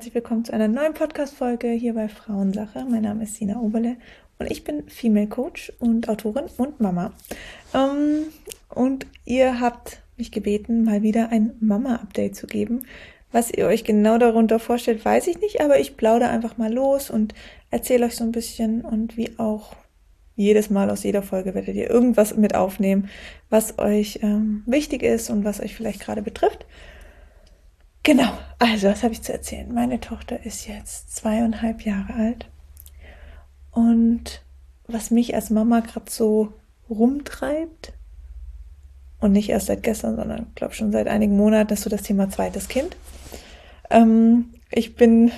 herzlich willkommen zu einer neuen Podcast-Folge hier bei Frauensache. Mein Name ist Sina Oberle und ich bin Female Coach und Autorin und Mama. Und ihr habt mich gebeten, mal wieder ein Mama-Update zu geben. Was ihr euch genau darunter vorstellt, weiß ich nicht, aber ich plaudere einfach mal los und erzähle euch so ein bisschen, und wie auch jedes Mal aus jeder Folge werdet ihr irgendwas mit aufnehmen, was euch wichtig ist und was euch vielleicht gerade betrifft. Genau, also was habe ich zu erzählen? Meine Tochter ist jetzt 2,5 Jahre alt, und was mich als Mama gerade so rumtreibt, und nicht erst seit gestern, sondern ich glaube schon seit einigen Monaten, ist so das Thema zweites Kind. Ich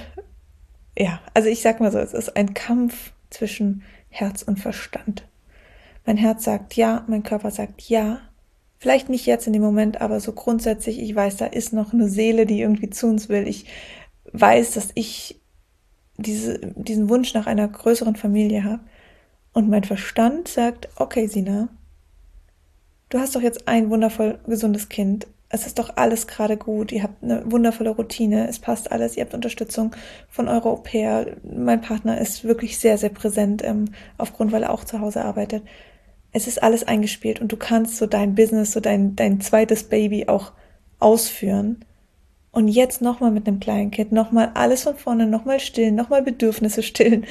sag mal so, es ist ein Kampf zwischen Herz und Verstand. Mein Herz sagt ja, mein Körper sagt ja. Vielleicht nicht jetzt in dem Moment, aber so grundsätzlich, ich weiß, da ist noch eine Seele, die irgendwie zu uns will. Ich weiß, dass ich diesen Wunsch nach einer größeren Familie habe. Und mein Verstand sagt, okay, Sina, du hast doch jetzt ein wundervoll gesundes Kind. Es ist doch alles gerade gut. Ihr habt eine wundervolle Routine. Es passt alles. Ihr habt Unterstützung von eurer Au-pair. Mein Partner ist wirklich sehr, sehr präsent, weil er auch zu Hause arbeitet. Es ist alles eingespielt und du kannst so dein Business, so dein zweites Baby auch ausführen. Und jetzt nochmal mit einem kleinen Kind, nochmal alles von vorne, nochmal stillen, nochmal Bedürfnisse stillen.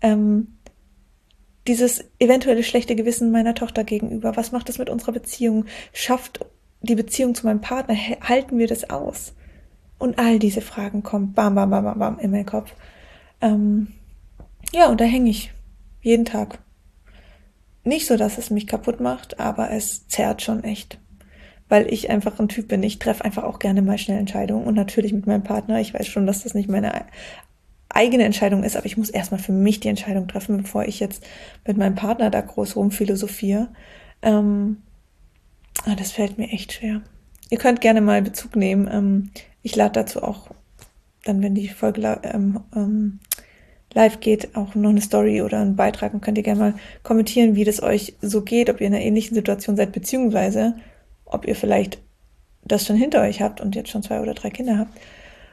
Dieses eventuelle schlechte Gewissen meiner Tochter gegenüber, was macht das mit unserer Beziehung? Schafft die Beziehung zu meinem Partner, halten wir das aus? Und all diese Fragen kommen bam, bam, bam, bam, bam in meinen Kopf. Und da hänge ich jeden Tag. Nicht so, dass es mich kaputt macht, aber es zerrt schon echt. Weil ich einfach ein Typ bin. Ich treffe einfach auch gerne mal schnell Entscheidungen. Und natürlich mit meinem Partner. Ich weiß schon, dass das nicht meine eigene Entscheidung ist, aber ich muss erstmal für mich die Entscheidung treffen, bevor ich jetzt mit meinem Partner da groß rumphilosophiere. Das fällt mir echt schwer. Ihr könnt gerne mal Bezug nehmen. Ich lade dazu auch dann, wenn die Folge live geht, auch noch eine Story oder einen Beitrag, und könnt ihr gerne mal kommentieren, wie das euch so geht, ob ihr in einer ähnlichen Situation seid, beziehungsweise ob ihr vielleicht das schon hinter euch habt und jetzt schon 2 oder 3 Kinder habt.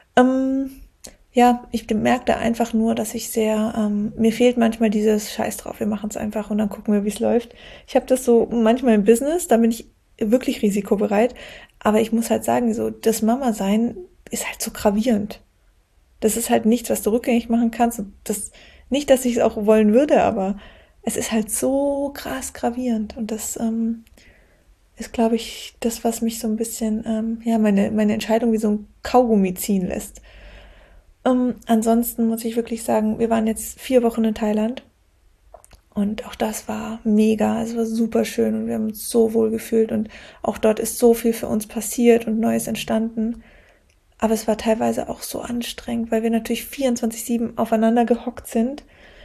Ich merke da einfach nur, dass ich mir fehlt manchmal dieses Scheiß drauf, wir machen es einfach und dann gucken wir, wie es läuft. Ich habe das so manchmal im Business, da bin ich wirklich risikobereit, aber ich muss halt sagen, so das Mama-Sein ist halt so gravierend. Das ist halt nichts, was du rückgängig machen kannst. Nicht, dass ich es auch wollen würde, aber es ist halt so krass gravierend. Und das ist, glaube ich, das, was mich so ein bisschen, meine Entscheidung wie so ein Kaugummi ziehen lässt. Ansonsten muss ich wirklich sagen, wir waren jetzt 4 Wochen in Thailand. Und auch das war mega, es war super schön und wir haben uns so wohl gefühlt. Und auch dort ist so viel für uns passiert und Neues entstanden. Aber es war teilweise auch so anstrengend, weil wir natürlich 24/7 aufeinander gehockt sind,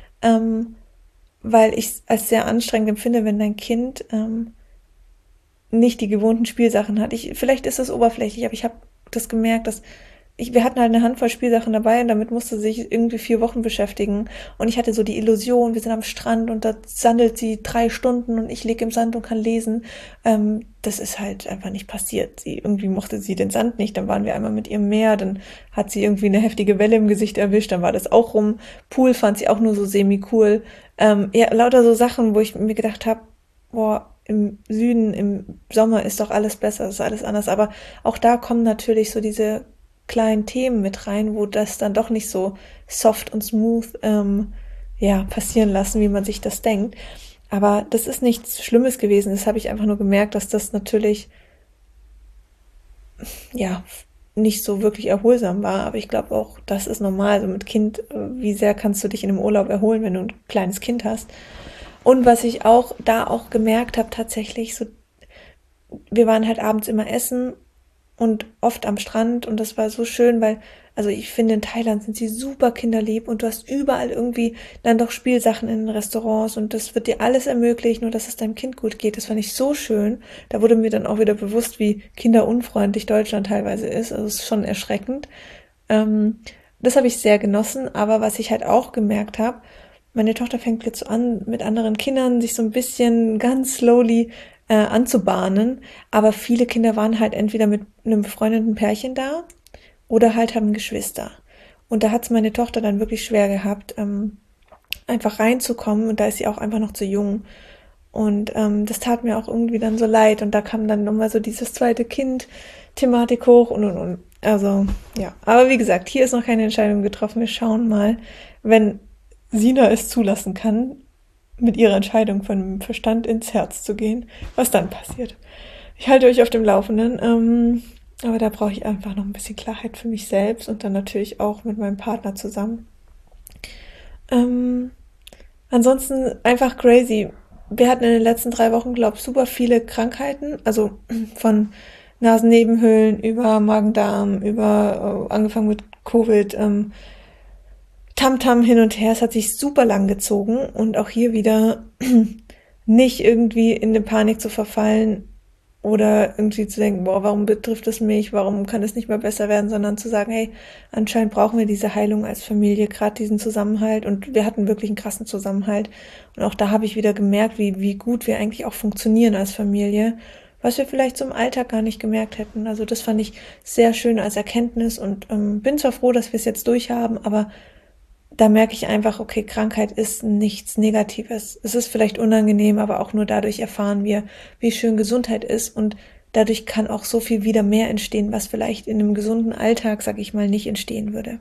weil ich es als sehr anstrengend empfinde, wenn dein Kind nicht die gewohnten Spielsachen hat. Vielleicht ist das oberflächlich, aber ich habe das gemerkt, dass wir hatten halt eine Handvoll Spielsachen dabei und damit musste sie sich irgendwie 4 Wochen beschäftigen. Und ich hatte so die Illusion, wir sind am Strand und da sandelt sie 3 Stunden und ich liege im Sand und kann lesen. Das ist halt einfach nicht passiert. Irgendwie mochte sie den Sand nicht, dann waren wir einmal mit ihr im Meer, dann hat sie irgendwie eine heftige Welle im Gesicht erwischt, dann war das auch rum. Pool fand sie auch nur so semi-cool. Lauter so Sachen, wo ich mir gedacht habe, boah, im Süden, im Sommer ist doch alles besser, ist alles anders. Aber auch da kommen natürlich so diese kleinen Themen mit rein, wo das dann doch nicht so soft und smooth passieren lassen, wie man sich das denkt. Aber das ist nichts Schlimmes gewesen. Das habe ich einfach nur gemerkt, dass das natürlich nicht so wirklich erholsam war. Aber ich glaube auch, das ist normal. So mit Kind, wie sehr kannst du dich in einem Urlaub erholen, wenn du ein kleines Kind hast? Und was ich auch gemerkt habe, tatsächlich, so, wir waren halt abends immer essen und oft am Strand, und das war so schön, weil, also ich finde, in Thailand sind sie super kinderlieb und du hast überall irgendwie dann doch Spielsachen in den Restaurants und das wird dir alles ermöglicht, nur dass es deinem Kind gut geht. Das fand ich so schön. Da wurde mir dann auch wieder bewusst, wie kinderunfreundlich Deutschland teilweise ist. Also es ist schon erschreckend. Das habe ich sehr genossen, aber was ich halt auch gemerkt habe, meine Tochter fängt jetzt so an, mit anderen Kindern sich so ein bisschen ganz slowly anzubahnen, aber viele Kinder waren halt entweder mit einem befreundeten Pärchen da oder halt haben Geschwister. Und da hat es meine Tochter dann wirklich schwer gehabt, einfach reinzukommen. Und da ist sie auch einfach noch zu jung. Und das tat mir auch irgendwie dann so leid. Und da kam dann nochmal so dieses zweite Kind-Thematik hoch und. Also, ja. Aber wie gesagt, hier ist noch keine Entscheidung getroffen. Wir schauen mal, wenn Sina es zulassen kann, mit ihrer Entscheidung von dem Verstand ins Herz zu gehen, was dann passiert. Ich halte euch auf dem Laufenden, aber da brauche ich einfach noch ein bisschen Klarheit für mich selbst und dann natürlich auch mit meinem Partner zusammen. Ähm, Ansonsten einfach crazy. Wir hatten in den letzten 3 Wochen, glaube ich, super viele Krankheiten, also von Nasennebenhöhlen über Magen-Darm, über angefangen mit Covid, Tamtam hin und her. Es hat sich super lang gezogen und auch hier wieder nicht irgendwie in eine Panik zu verfallen oder irgendwie zu denken, boah, warum betrifft es mich, warum kann es nicht mehr besser werden, sondern zu sagen, hey, anscheinend brauchen wir diese Heilung als Familie, gerade diesen Zusammenhalt und wir hatten wirklich einen krassen Zusammenhalt und auch da habe ich wieder gemerkt, wie gut wir eigentlich auch funktionieren als Familie, was wir vielleicht so im Alltag gar nicht gemerkt hätten. Also das fand ich sehr schön als Erkenntnis und bin zwar froh, dass wir es jetzt durchhaben, aber da merke ich einfach, okay, Krankheit ist nichts Negatives. Es ist vielleicht unangenehm, aber auch nur dadurch erfahren wir, wie schön Gesundheit ist und dadurch kann auch so viel wieder mehr entstehen, was vielleicht in einem gesunden Alltag, sag ich mal, nicht entstehen würde.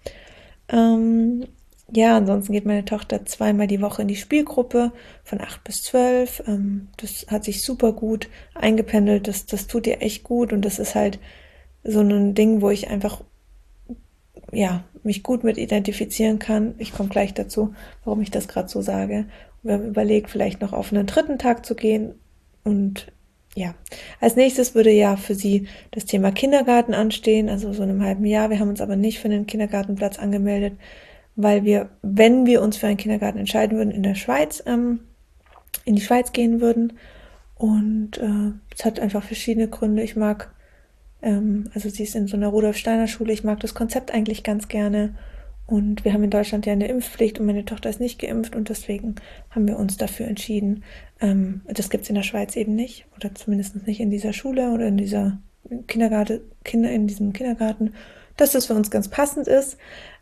Ja, ansonsten geht meine Tochter 2-mal die Woche in die Spielgruppe von 8 bis 12. Das hat sich super gut eingependelt. Das tut ihr echt gut und das ist halt so ein Ding, wo ich einfach ja, mich gut mit identifizieren kann. Ich komme gleich dazu, warum ich das gerade so sage. Wir haben überlegt, vielleicht noch auf einen 3. Tag zu gehen. Und ja, als nächstes würde ja für sie das Thema Kindergarten anstehen, also so in einem halben Jahr. Wir haben uns aber nicht für einen Kindergartenplatz angemeldet, weil wir, wenn wir uns für einen Kindergarten entscheiden würden, in der Schweiz, in die Schweiz gehen würden. Und es hat einfach verschiedene Gründe. Ich mag also sie ist in so einer Rudolf-Steiner-Schule. Ich mag das Konzept eigentlich ganz gerne. Und wir haben in Deutschland ja eine Impfpflicht und meine Tochter ist nicht geimpft und deswegen haben wir uns dafür entschieden. Das gibt es in der Schweiz eben nicht oder zumindest nicht in dieser Schule oder in dieser in diesem Kindergarten, dass das für uns ganz passend ist.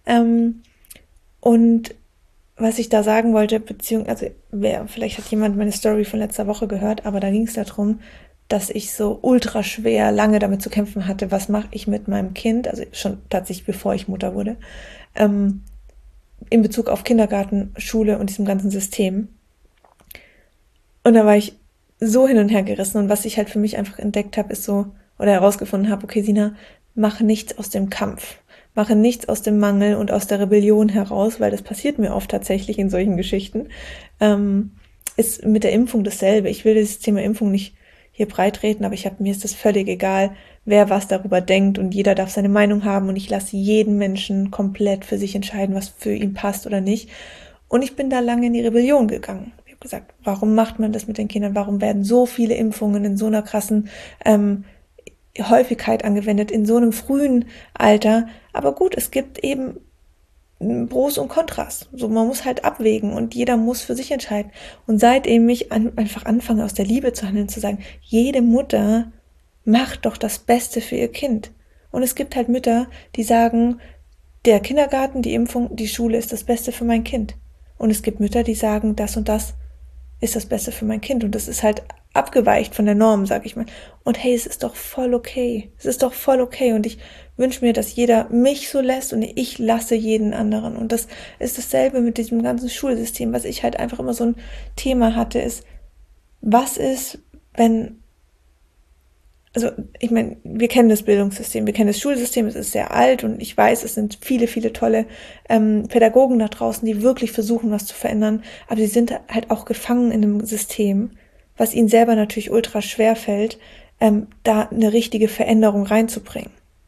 Und was ich da sagen wollte, beziehungsweise, vielleicht hat jemand meine Story von letzter Woche gehört, aber da ging es darum, dass ich so ultra schwer lange damit zu kämpfen hatte, was mache ich mit meinem Kind, also schon tatsächlich bevor ich Mutter wurde, in Bezug auf Kindergarten, Schule und diesem ganzen System. Und da war ich so hin und her gerissen und was ich halt für mich einfach entdeckt habe, ist so, oder herausgefunden habe, okay, Sina, mache nichts aus dem Kampf. Mache nichts aus dem Mangel und aus der Rebellion heraus, weil das passiert mir oft tatsächlich in solchen Geschichten. Ist mit der Impfung dasselbe. Ich will das Thema Impfung nicht hier breitreden, aber mir ist das völlig egal, wer was darüber denkt und jeder darf seine Meinung haben und ich lasse jeden Menschen komplett für sich entscheiden, was für ihn passt oder nicht. Und ich bin da lange in die Rebellion gegangen. Ich habe gesagt, warum macht man das mit den Kindern? Warum werden so viele Impfungen in so einer krassen Häufigkeit angewendet, in so einem frühen Alter? Aber gut, es gibt eben Pros und Kontras. So, man muss halt abwägen und jeder muss für sich entscheiden. Und seitdem ich einfach anfange, aus der Liebe zu handeln, zu sagen, jede Mutter macht doch das Beste für ihr Kind. Und es gibt halt Mütter, die sagen, der Kindergarten, die Impfung, die Schule ist das Beste für mein Kind. Und es gibt Mütter, die sagen, das und das ist das Beste für mein Kind. Und das ist halt abgeweicht von der Norm, sag ich mal. Und hey, es ist doch voll okay. Es ist doch voll okay. Und ich wünsche mir, dass jeder mich so lässt und ich lasse jeden anderen. Und das ist dasselbe mit diesem ganzen Schulsystem. Was ich halt einfach immer so ein Thema hatte, ist, was ist, wenn, also ich meine, wir kennen das Bildungssystem, wir kennen das Schulsystem, es ist sehr alt und ich weiß, es sind viele, viele tolle Pädagogen da draußen, die wirklich versuchen, was zu verändern, aber sie sind halt auch gefangen in einem System, was ihnen selber natürlich ultra schwer fällt, da eine richtige Veränderung reinzubringen.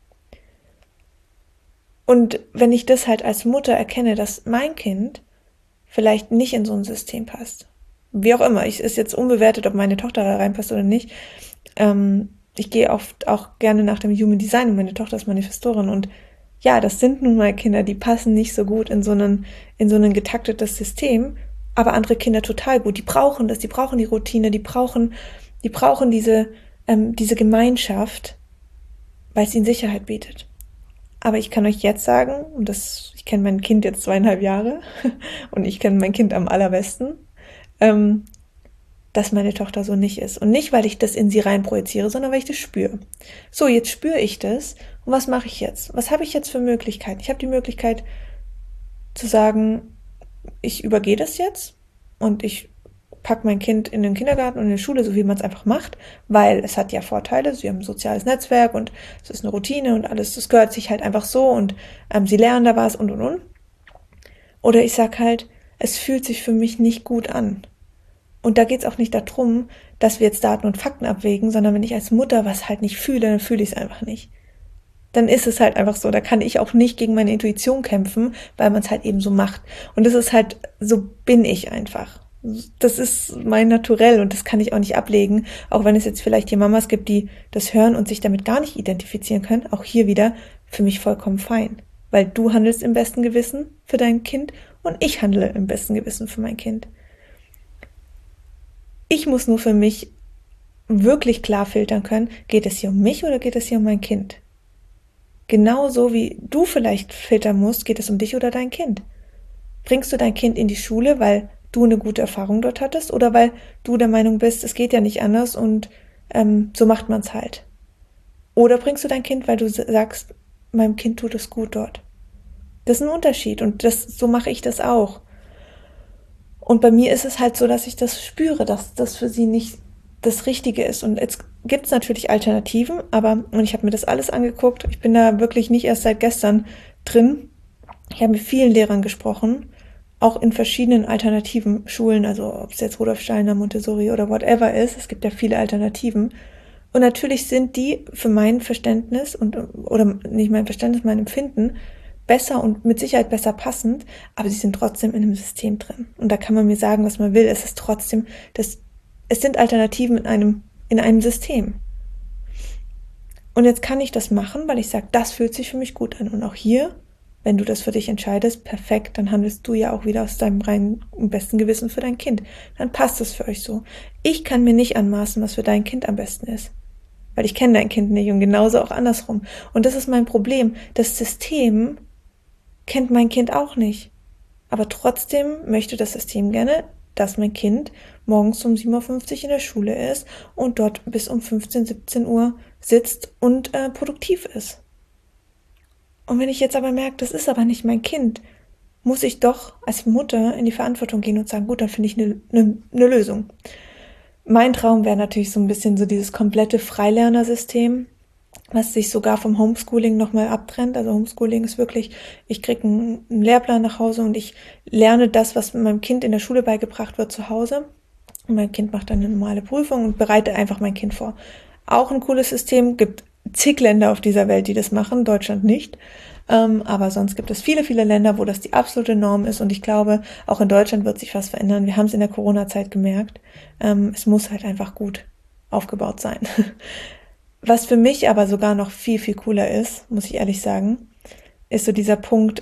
Und wenn ich das halt als Mutter erkenne, dass mein Kind vielleicht nicht in so ein System passt, wie auch immer, ist jetzt unbewertet, ob meine Tochter da reinpasst oder nicht, ich gehe oft auch gerne nach dem Human Design und meine Tochter ist Manifestorin und ja, das sind nun mal Kinder, die passen nicht so gut in so ein getaktetes System, aber andere Kinder total gut. Die brauchen das, die brauchen die Routine, die brauchen diese Gemeinschaft, weil es ihnen Sicherheit bietet. Aber ich kann euch jetzt sagen, ich kenne mein Kind jetzt 2,5 Jahre und ich kenne mein Kind am allerbesten, ähm, dass meine Tochter so nicht ist. Und nicht, weil ich das in sie reinprojiziere, sondern weil ich das spüre. So, jetzt spüre ich das. Und was mache ich jetzt? Was habe ich jetzt für Möglichkeiten? Ich habe die Möglichkeit zu sagen, ich übergehe das jetzt und ich packe mein Kind in den Kindergarten und in die Schule, so wie man es einfach macht, weil es hat ja Vorteile. Sie haben ein soziales Netzwerk und es ist eine Routine und alles, das gehört sich halt einfach so und sie lernen da was und. Oder ich sag halt, es fühlt sich für mich nicht gut an. Und da geht's auch nicht darum, dass wir jetzt Daten und Fakten abwägen, sondern wenn ich als Mutter was halt nicht fühle, dann fühle ich es einfach nicht. Dann ist es halt einfach so. Da kann ich auch nicht gegen meine Intuition kämpfen, weil man es halt eben so macht. Und das ist halt, so bin ich einfach. Das ist mein Naturell und das kann ich auch nicht ablegen. Auch wenn es jetzt vielleicht hier Mamas gibt, die das hören und sich damit gar nicht identifizieren können. Auch hier wieder für mich vollkommen fein. Weil du handelst im besten Gewissen für dein Kind und ich handle im besten Gewissen für mein Kind. Ich muss nur für mich wirklich klar filtern können, geht es hier um mich oder geht es hier um mein Kind? Genauso wie du vielleicht filtern musst, geht es um dich oder dein Kind. Bringst du dein Kind in die Schule, weil du eine gute Erfahrung dort hattest oder weil du der Meinung bist, es geht ja nicht anders und so macht man es halt? Oder bringst du dein Kind, weil du sagst, meinem Kind tut es gut dort? Das ist ein Unterschied und so mache ich das auch. Und bei mir ist es halt so, dass ich das spüre, dass das für sie nicht das Richtige ist. Und jetzt gibt es natürlich Alternativen, und ich habe mir das alles angeguckt. Ich bin da wirklich nicht erst seit gestern drin. Ich habe mit vielen Lehrern gesprochen, auch in verschiedenen alternativen Schulen, also ob es jetzt Rudolf Steiner, Montessori oder whatever ist. Es gibt ja viele Alternativen. Und natürlich sind die für mein Verständnis oder nicht mein Verständnis, mein Empfinden besser und mit Sicherheit besser passend, aber sie sind trotzdem in einem System drin. Und da kann man mir sagen, was man will. Es ist trotzdem, es sind Alternativen in einem System. Und jetzt kann ich das machen, weil ich sage, das fühlt sich für mich gut an. Und auch hier, wenn du das für dich entscheidest, perfekt, dann handelst du ja auch wieder aus deinem reinen und besten Gewissen für dein Kind. Dann passt es für euch so. Ich kann mir nicht anmaßen, was für dein Kind am besten ist. Weil ich kenne dein Kind nicht und genauso auch andersrum. Und das ist mein Problem. Das System kennt mein Kind auch nicht. Aber trotzdem möchte das System gerne, dass mein Kind morgens um 7:50 Uhr in der Schule ist und dort bis um 15, 17 Uhr sitzt und produktiv ist. Und wenn ich jetzt aber merke, das ist aber nicht mein Kind, muss ich doch als Mutter in die Verantwortung gehen und sagen, gut, dann finde ich eine Lösung. Mein Traum wäre natürlich so ein bisschen so dieses komplette Freilernersystem, was sich sogar vom Homeschooling nochmal abtrennt. Also Homeschooling ist wirklich, ich kriege einen Lehrplan nach Hause und ich lerne das, was meinem Kind in der Schule beigebracht wird, zu Hause. Und mein Kind macht dann eine normale Prüfung und bereite einfach mein Kind vor. Auch ein cooles System, gibt zig Länder auf dieser Welt, die das machen, Deutschland nicht. Aber sonst gibt es viele, viele Länder, wo das die absolute Norm ist und ich glaube, auch in Deutschland wird sich was verändern. Wir haben es in der Corona-Zeit gemerkt. Es muss halt einfach gut aufgebaut sein. Was für mich aber sogar noch viel, viel cooler ist, muss ich ehrlich sagen, ist so dieser Punkt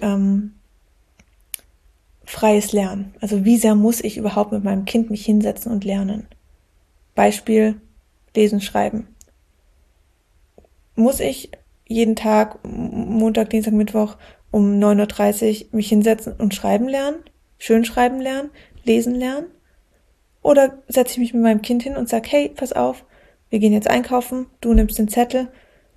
freies Lernen. Also wie sehr muss ich überhaupt mit meinem Kind mich hinsetzen und lernen? Beispiel Lesen, Schreiben. Muss ich jeden Tag, Montag, Dienstag, Mittwoch um 9:30 Uhr mich hinsetzen und schreiben lernen, schön schreiben lernen, lesen lernen? Oder setze ich mich mit meinem Kind hin und sage, hey, pass auf, wir gehen jetzt einkaufen, du nimmst den Zettel,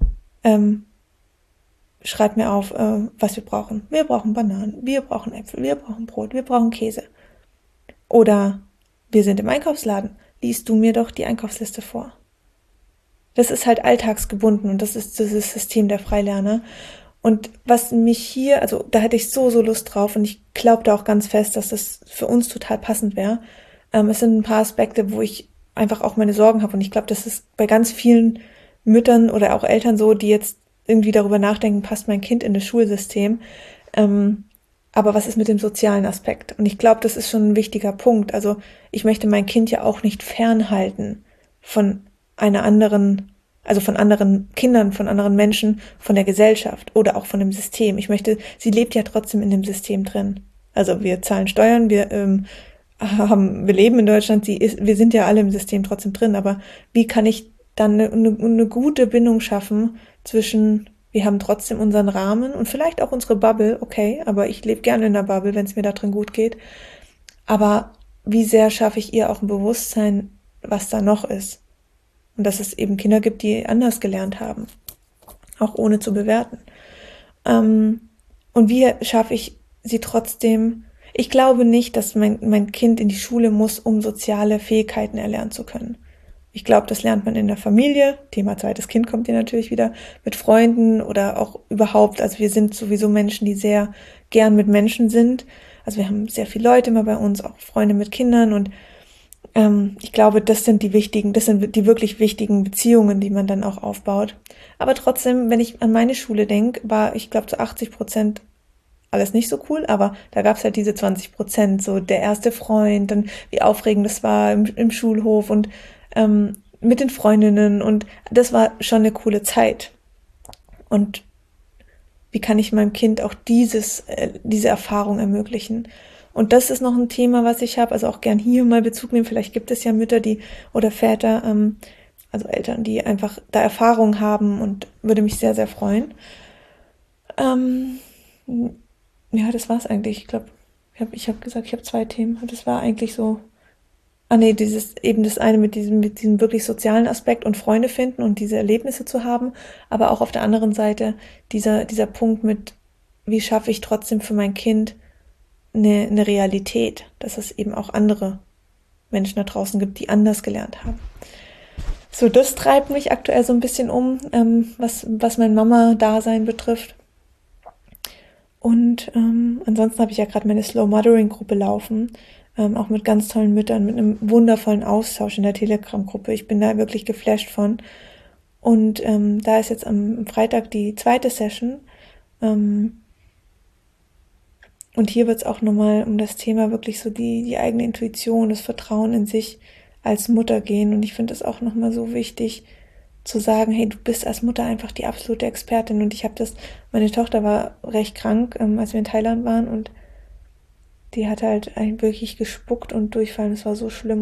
schreib mir auf, was wir brauchen. Wir brauchen Bananen, wir brauchen Äpfel, wir brauchen Brot, wir brauchen Käse. Oder wir sind im Einkaufsladen, liest du mir doch die Einkaufsliste vor. Das ist halt alltagsgebunden und das ist dieses System der Freilerner. Und was mich hier, also da hätte ich so Lust drauf und ich glaube da auch ganz fest, dass das für uns total passend wäre. Es sind ein paar Aspekte, wo ich einfach auch meine Sorgen habe und ich glaube, das ist bei ganz vielen Müttern oder auch Eltern so, die jetzt irgendwie darüber nachdenken, passt mein Kind in das Schulsystem. Aber was ist mit dem sozialen Aspekt? Und ich glaube, das ist schon ein wichtiger Punkt. Also ich möchte mein Kind ja auch nicht fernhalten von einer anderen, also von anderen Kindern, von anderen Menschen, von der Gesellschaft oder auch von dem System. Ich möchte, sie lebt ja trotzdem in dem System drin. Also wir zahlen Steuern, wir leben in Deutschland, wir sind ja alle im System trotzdem drin, aber wie kann ich dann eine gute Bindung schaffen zwischen Wir haben trotzdem unseren Rahmen und vielleicht auch unsere Bubble, okay, aber ich lebe gerne in der Bubble, wenn es mir da drin gut geht. Aber wie sehr schaffe ich ihr auch ein Bewusstsein, was da noch ist? Und dass es eben Kinder gibt, die anders gelernt haben, auch ohne zu bewerten. Und wie schaffe ich sie trotzdem? Ich glaube nicht, dass mein Kind in die Schule muss, um soziale Fähigkeiten erlernen zu können. Ich glaube, das lernt man in der Familie. Thema zweites Kind kommt hier natürlich wieder, mit Freunden oder auch überhaupt. Also wir sind sowieso Menschen, die sehr gern mit Menschen sind. Also wir haben sehr viele Leute immer bei uns, auch Freunde mit Kindern, und ich glaube, das sind die wirklich wichtigen Beziehungen, die man dann auch aufbaut. Aber trotzdem, wenn ich an meine Schule denke, war, ich glaube, zu 80% alles nicht so cool, aber da gab es halt diese 20%, so der erste Freund, dann wie aufregend das war im Schulhof und mit den Freundinnen, und das war schon eine coole Zeit. Und wie kann ich meinem Kind auch diese Erfahrung ermöglichen? Und das ist noch ein Thema, was ich habe, also auch gern hier mal Bezug nehmen. Vielleicht gibt es ja Mütter, die oder Väter, also Eltern, die einfach da Erfahrung haben, und würde mich sehr, sehr freuen. Ähm, ja, das war's eigentlich. Ich glaube, ich hab gesagt, ich habe 2 Themen. Das war eigentlich so. Ah nee, eben das eine mit diesem wirklich sozialen Aspekt und Freunde finden und diese Erlebnisse zu haben, aber auch auf der anderen Seite dieser Punkt mit, wie schaffe ich trotzdem für mein Kind eine Realität, dass es eben auch andere Menschen da draußen gibt, die anders gelernt haben. So, das treibt mich aktuell so ein bisschen um, was mein Mama-Dasein betrifft. Und ansonsten habe ich ja gerade meine Slow-Mothering-Gruppe laufen, auch mit ganz tollen Müttern, mit einem wundervollen Austausch in der Telegram-Gruppe. Ich bin da wirklich geflasht von. Und da ist jetzt am Freitag die zweite Session. Und hier wird es auch nochmal um das Thema wirklich so die eigene Intuition, das Vertrauen in sich als Mutter gehen. Und ich finde es auch nochmal so wichtig zu sagen, hey, du bist als Mutter einfach die absolute Expertin. Und meine Tochter war recht krank, als wir in Thailand waren, und die hat halt wirklich gespuckt und Durchfall. Das war so schlimm,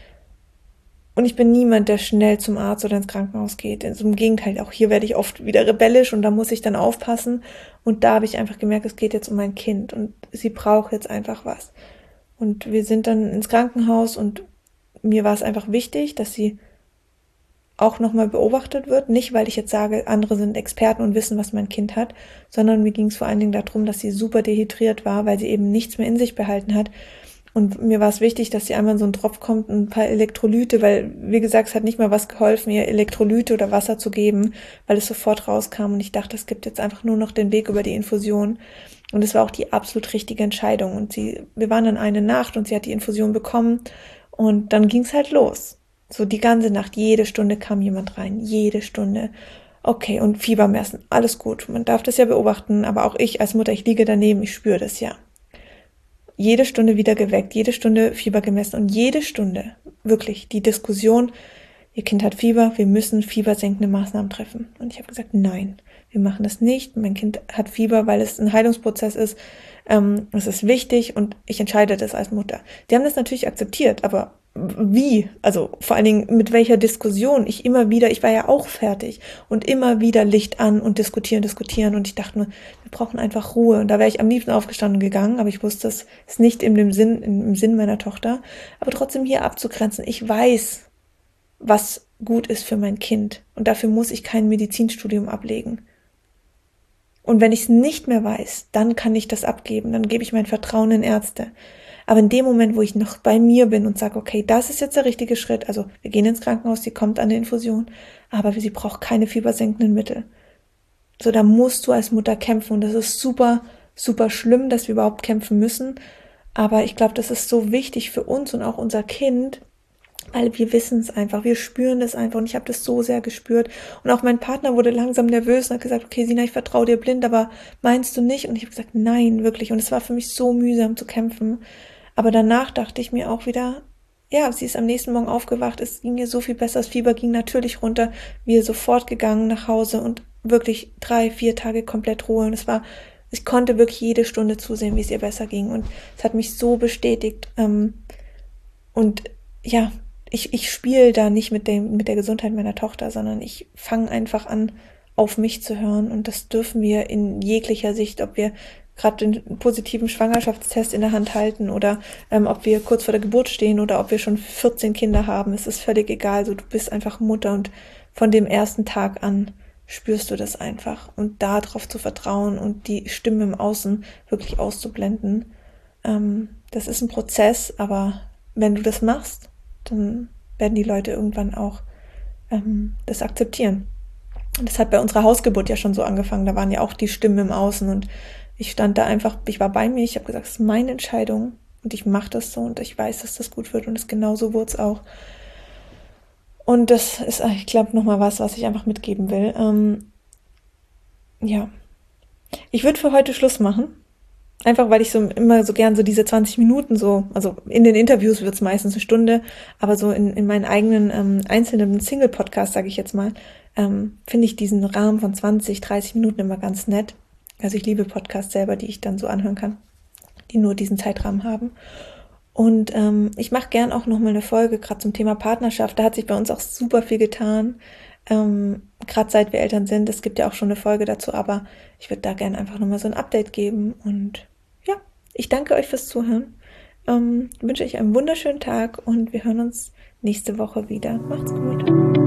und ich bin niemand, der schnell zum Arzt oder ins Krankenhaus geht. Also im Gegenteil, auch hier werde ich oft wieder rebellisch und da muss ich dann aufpassen. Und da habe ich einfach gemerkt, es geht jetzt um mein Kind und sie braucht jetzt einfach was. Und wir sind dann ins Krankenhaus, und mir war es einfach wichtig, dass sie auch nochmal beobachtet wird. Nicht, weil ich jetzt sage, andere sind Experten und wissen, was mein Kind hat, sondern mir ging es vor allen Dingen darum, dass sie super dehydriert war, weil sie eben nichts mehr in sich behalten hat. Und mir war es wichtig, dass sie einmal in so einen Tropf kommt, ein paar Elektrolyte, weil, wie gesagt, es hat nicht mal was geholfen, ihr Elektrolyte oder Wasser zu geben, weil es sofort rauskam. Und ich dachte, es gibt jetzt einfach nur noch den Weg über die Infusion. Und es war auch die absolut richtige Entscheidung. Und wir waren dann eine Nacht und sie hat die Infusion bekommen. Und dann ging es halt los. So die ganze Nacht, jede Stunde kam jemand rein, jede Stunde. Okay, und Fieber messen, alles gut. Man darf das ja beobachten, aber auch ich als Mutter, ich liege daneben, ich spüre das ja. Jede Stunde wieder geweckt, jede Stunde Fieber gemessen und jede Stunde wirklich die Diskussion, ihr Kind hat Fieber, wir müssen fiebersenkende Maßnahmen treffen. Und ich habe gesagt, nein, wir machen das nicht. Mein Kind hat Fieber, weil es ein Heilungsprozess ist. Es ist wichtig und ich entscheide das als Mutter. Die haben das natürlich akzeptiert, aber wie? Also vor allen Dingen mit welcher Diskussion? Ich war ja auch fertig und immer wieder Licht an und diskutieren, und ich dachte nur, wir brauchen einfach Ruhe, und da wäre ich am liebsten aufgestanden gegangen, aber ich wusste, das ist nicht im Sinn meiner Tochter, aber trotzdem hier abzugrenzen. Ich weiß, was gut ist für mein Kind, und dafür muss ich kein Medizinstudium ablegen. Und wenn ich es nicht mehr weiß, dann kann ich das abgeben, dann gebe ich mein Vertrauen in Ärzte. Aber in dem Moment, wo ich noch bei mir bin und sage, okay, das ist jetzt der richtige Schritt, also wir gehen ins Krankenhaus, sie kommt an eine Infusion, aber sie braucht keine fiebersenkenden Mittel. So, da musst du als Mutter kämpfen, und das ist super, super schlimm, dass wir überhaupt kämpfen müssen. Aber ich glaube, das ist so wichtig für uns und auch unser Kind, weil wir wissen es einfach, wir spüren das einfach, und ich habe das so sehr gespürt. Und auch mein Partner wurde langsam nervös und hat gesagt, okay, Sina, ich vertraue dir blind, aber meinst du nicht? Und ich habe gesagt, nein, wirklich. Und es war für mich so mühsam zu kämpfen. Aber danach dachte ich mir auch wieder, ja, sie ist am nächsten Morgen aufgewacht, es ging ihr so viel besser, das Fieber ging natürlich runter, wir sofort gegangen nach Hause und wirklich 3-4 Tage komplett Ruhe. Und ich konnte wirklich jede Stunde zusehen, wie es ihr besser ging. Und es hat mich so bestätigt. Und ja, ich spiele da nicht mit der Gesundheit meiner Tochter, sondern ich fange einfach an, auf mich zu hören. Und das dürfen wir in jeglicher Sicht, ob wir gerade den positiven Schwangerschaftstest in der Hand halten oder ob wir kurz vor der Geburt stehen oder ob wir schon 14 Kinder haben. Es ist völlig egal. So, du bist einfach Mutter und von dem ersten Tag an spürst du das einfach. Und darauf zu vertrauen und die Stimme im Außen wirklich auszublenden, das ist ein Prozess, aber wenn du das machst, dann werden die Leute irgendwann auch das akzeptieren. Und das hat bei unserer Hausgeburt ja schon so angefangen. Da waren ja auch die Stimmen im Außen und ich stand da einfach, ich war bei mir, ich habe gesagt, es ist meine Entscheidung und ich mache das so und ich weiß, dass das gut wird und es genauso wurde es auch. Und das ist, ich glaube, nochmal was ich einfach mitgeben will. Ja, ich würde für heute Schluss machen. Einfach weil ich so immer so gern so diese 20 Minuten so, also in den Interviews wird es meistens eine Stunde, aber so in meinen eigenen einzelnen Single-Podcast, sage ich jetzt mal, finde ich diesen Rahmen von 20, 30 Minuten immer ganz nett. Also ich liebe Podcasts selber, die ich dann so anhören kann, die nur diesen Zeitrahmen haben. Und ich mache gern auch nochmal eine Folge, gerade zum Thema Partnerschaft. Da hat sich bei uns auch super viel getan. Gerade seit wir Eltern sind. Es gibt ja auch schon eine Folge dazu, aber ich würde da gern einfach nochmal so ein Update geben. Und ja, ich danke euch fürs Zuhören. Wünsche euch einen wunderschönen Tag und wir hören uns nächste Woche wieder. Macht's gut.